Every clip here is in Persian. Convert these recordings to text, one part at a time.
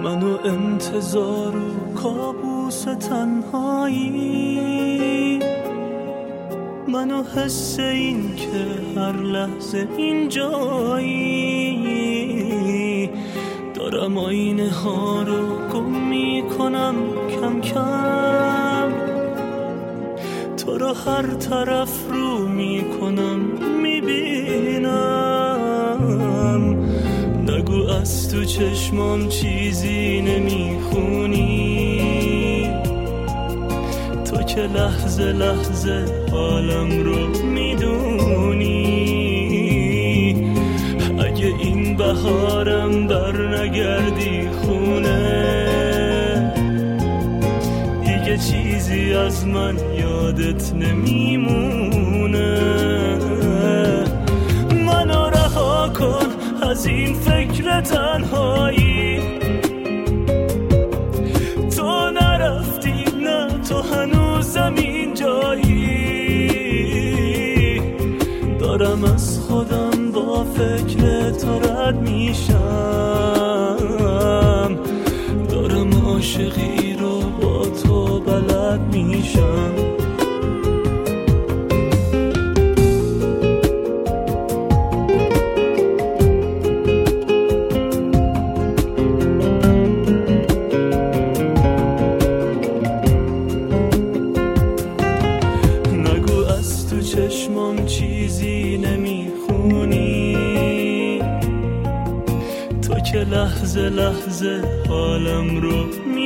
منو انتظار و کابوس تنهایی، منو حس این که هر لحظه اینجایی، دارم آینه ها رو گم میکنم کم کم، تو رو هر طرف رو میکنم میبینم، نگو از تو چشمام چیزی نمیخونی، تو که لحظه لحظه حالم رو میدونی، اگه این بهارم بر نگردی خونه، دیگه چیزی از من یادت نمیمونه، منو رها کن از این فکر تنهایی، تو نرفتی نه تو هنوزم اینجایی، دارم از خودم با فکر تو رد میشم، دارم عاشقی رو با تو بلد میشم. چشمام چیزی نمیخونی، تو که لحظه لحظه حالم رو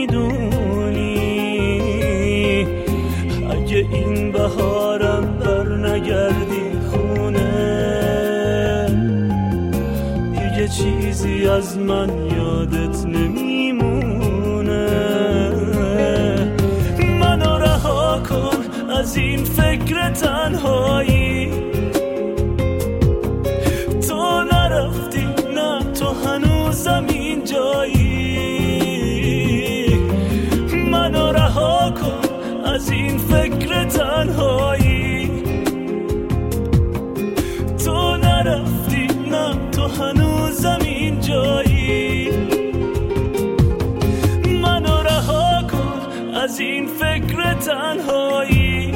میدونی، اگه این بهارم بر نگردی خونه، دیگه چیزی از من یادت نمیمونه، منو رها کن از این فکر تنهایی، تو نرفتی نه تو هنوزم اینجایی، منو رها کن از این فکر تنهایی، تو نرفتی نه تو هنوزم اینجایی، منو رها کن از این فکر تنهایی،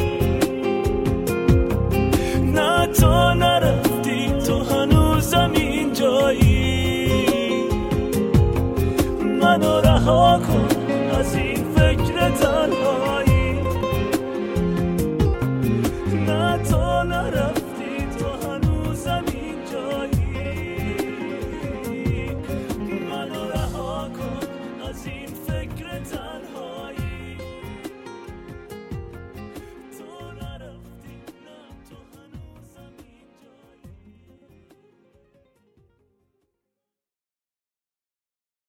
نه تو نرفتی تو هنوزم اینجایی، منو رها کن